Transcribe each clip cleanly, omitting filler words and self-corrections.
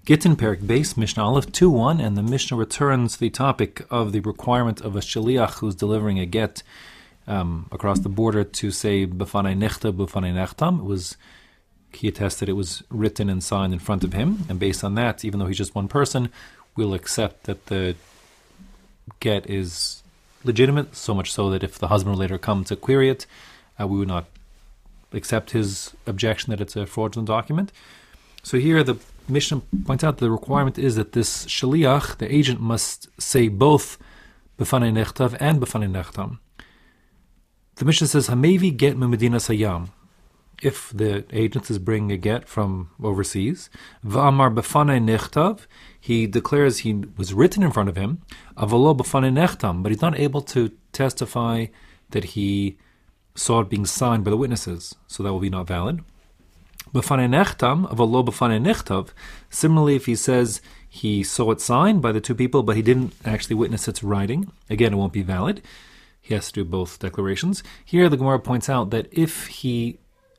Gittin Perik Base, Mishnah Aleph 2:1, and the Mishnah returns the topic of the requirement of a shaliach who's delivering a get across the border to say B'fanei Nechta, B'fanei Nechtam. He attested it was written and signed in front of him, and based on that, even though he's just one person, we'll accept that the get is legitimate, so much so that if the husband will later come to query it, we would not accept his objection that it's a fraudulent document. So here the Mishnah points out the requirement is that this shaliach, the agent, must say both b'fanei nechtav and b'fanei nechtam. The Mishnah says, Hamevi get memedina sayam. If the agent is bringing a get from overseas, v'amar b'fanei nechtav, he declares he was written in front of him, avalo b'fanei nechtam, but he's not able to testify that he saw it being signed by the witnesses, so that will be not valid. B'fanei nechtam, avalo b'fanei nechtav. Similarly, if he says he saw it signed by the two people, but he didn't actually witness its writing, again, it won't be valid. He has to do both declarations. Here, the Gemara points out that if he...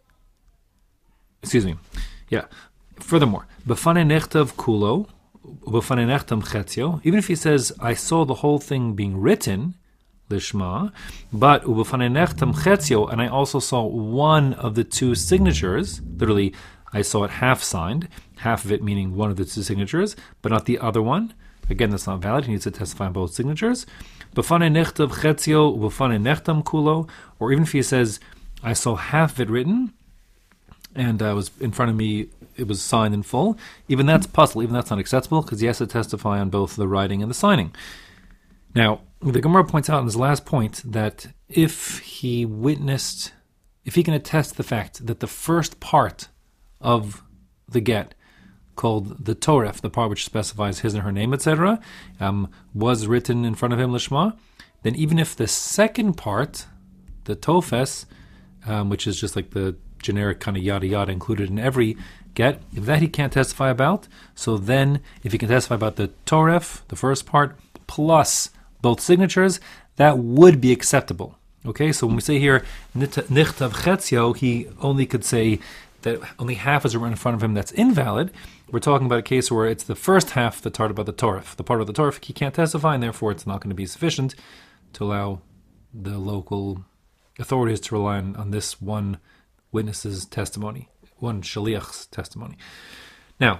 Furthermore, b'fanei nechtav kulo, b'fanei nechtam chetzio, even if he says, I saw the whole thing being written, lishma, but ub'fanei nechtam chetzio, and I also saw one of the two signatures, literally, I saw it half signed, half of it meaning one of the two signatures, but not the other one. Again, that's not valid. He needs to testify on both signatures. B'fanei nechtav chetzio, ub'fanei nechtam kulo, or even if he says, I saw half of it written, and was in front of me, it was signed in full, even that's possible, even that's not acceptable, because he has to testify on both the writing and the signing. Now, the Gemara points out in his last point that if he can attest the fact that the first part of the get, called the Toref, the part which specifies his and her name, etc., was written in front of him, lishma, then even if the second part, the Tofes, which is just like the generic kind of yada yada included in every get, if that he can't testify about, so then if he can testify about the Toref, the first part, plus both signatures, that would be acceptable. Okay, so when we say here nichtav chetzio, he only could say that only half is written in front of him, that's invalid. We're talking about a case where it's the first half, the part about the Toref. The part of the Toref he can't testify, and therefore it's not going to be sufficient to allow the local authorities to rely on this one witness's testimony, one shaliach's testimony. Now,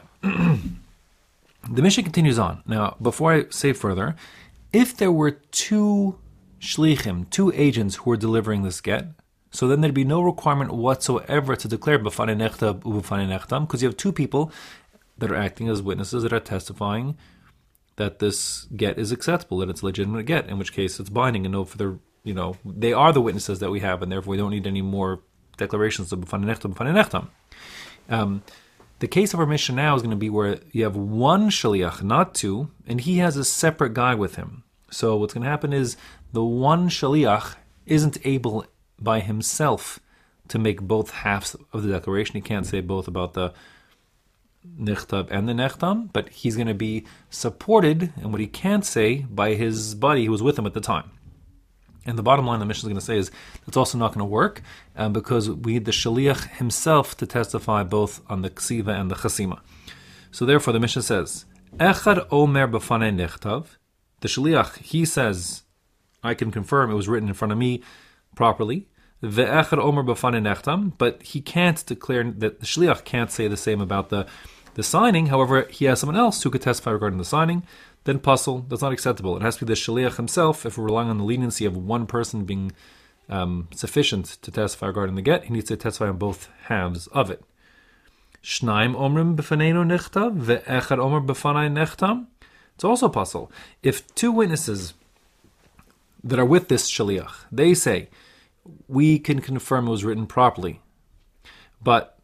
the Mishnah continues on. Now, before I say further, if there were two shlichim, two agents who were delivering this get, so then there'd be no requirement whatsoever to declare b'fanei nechtav u'b'fanei nechtam, because you have two people that are acting as witnesses that are testifying that this get is acceptable, that it's a legitimate get, in which case it's binding and no further, they are the witnesses that we have, and therefore we don't need any more declarations of b'fanei nechtam, b'fanei nechtam. The case of our Mishnah now is going to be where you have one shaliach, not two, and he has a separate guy with him. So what's going to happen is the one shaliach isn't able by himself to make both halves of the declaration. He can't say both about the nechtav and the nechtam, but he's going to be supported in what he can't say by his buddy who was with him at the time. And the bottom line the Mishnah is going to say is it's also not going to work because we need the shaliach himself to testify both on the ksiva and the chasima. So therefore the Mishnah says, Echad omer b'fanei nechtav. The shaliach, he says, I can confirm it was written in front of me properly. Ve'echad omer b'fanei nechtam. But he can't declare, that the shaliach can't say the same about the signing. However, he has someone else who could testify regarding the signing. Then pasul, that's not acceptable. It has to be the shaliach himself. If we're relying on the leniency of one person being sufficient to testify regarding the get, he needs to testify on both halves of it. Shnaim omrim b'faneinu nechtav ve'echad omer b'fanei nechtam. It's also pasul. If two witnesses that are with this shaliach, they say, we can confirm it was written properly, but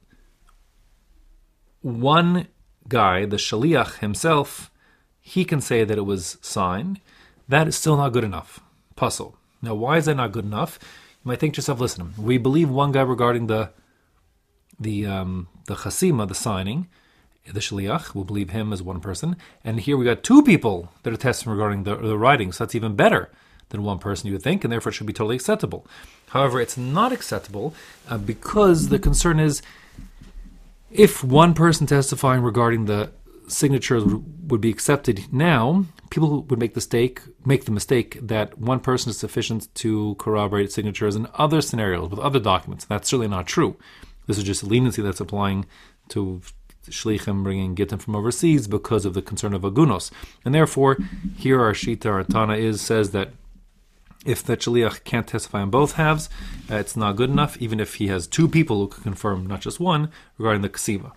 one guy, the shaliach himself, he can say that it was signed, that is still not good enough. Pasul. Now, why is that not good enough? You might think to yourself, listen, we believe one guy regarding the chasima, the signing, the shaliach, we'll believe him as one person, and here we got two people that are testifying regarding the writing, so that's even better than one person, you would think, and therefore it should be totally acceptable. However, it's not acceptable because the concern is if one person testifying regarding the signatures would be accepted now, people would make the mistake that one person is sufficient to corroborate signatures in other scenarios with other documents. That's certainly not true. This is just a leniency that's applying to shlichim bringing gittim from overseas because of the concern of agunos. And therefore, here our shita, our Tana says that if the shliach can't testify on both halves, it's not good enough, even if he has two people who can confirm, not just one, regarding the ksiva.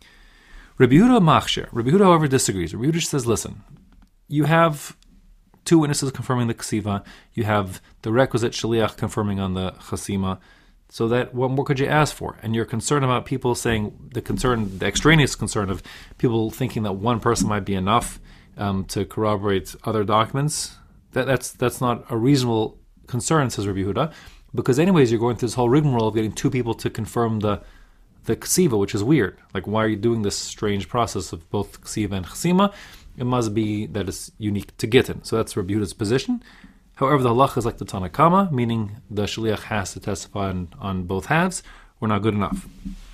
Rabbi Yehuda machshir. Rabbi Yehuda, however, disagrees. Rabbi Yehuda says, listen, you have two witnesses confirming the ksiva, you have the requisite shliach confirming on the chasima, so that what more could you ask for? And you're concerned about people saying, the extraneous concern of people thinking that one person might be enough to corroborate other documents, that's not a reasonable concern, says Rabbi Yehuda, because anyways you're going through this whole rigmarole of getting two people to confirm the ksiva, which is weird. Like, why are you doing this strange process of both ksiva and chasima? It must be that it's unique to gittin. So that's Rabbi Yehuda's position. However, the halacha is like the Tana Kama, meaning the shliach has to testify on both halves. We're not good enough.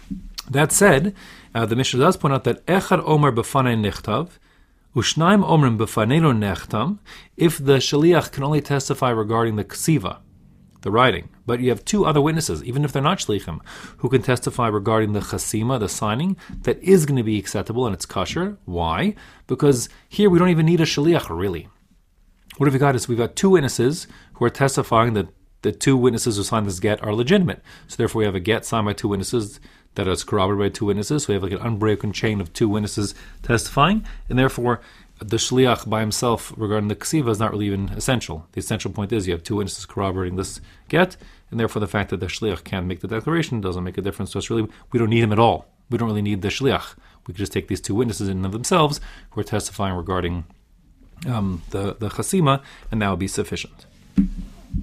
That said, the Mishnah does point out that echad omer b'fanei nichtav, ushnaim omrim b'fanei nechtam, if the shliach can only testify regarding the ksiva, the writing, but you have two other witnesses, even if they're not shlichim, who can testify regarding the chasima, the signing, that is going to be acceptable and it's kosher. Why? Because here we don't even need a shliach, really. What have we got is we've got two witnesses who are testifying that the two witnesses who signed this get are legitimate. So therefore we have a get signed by two witnesses that is corroborated by two witnesses. So we have like an unbroken chain of two witnesses testifying, and therefore the shliach by himself regarding the ksiva is not really even essential. The essential point is you have two witnesses corroborating this get, and therefore the fact that the shliach can't make the declaration doesn't make a difference to us. Really, we don't need him at all. We don't really need the shliach. We could just take these two witnesses in and of themselves who are testifying regarding the chasima, and that would be sufficient.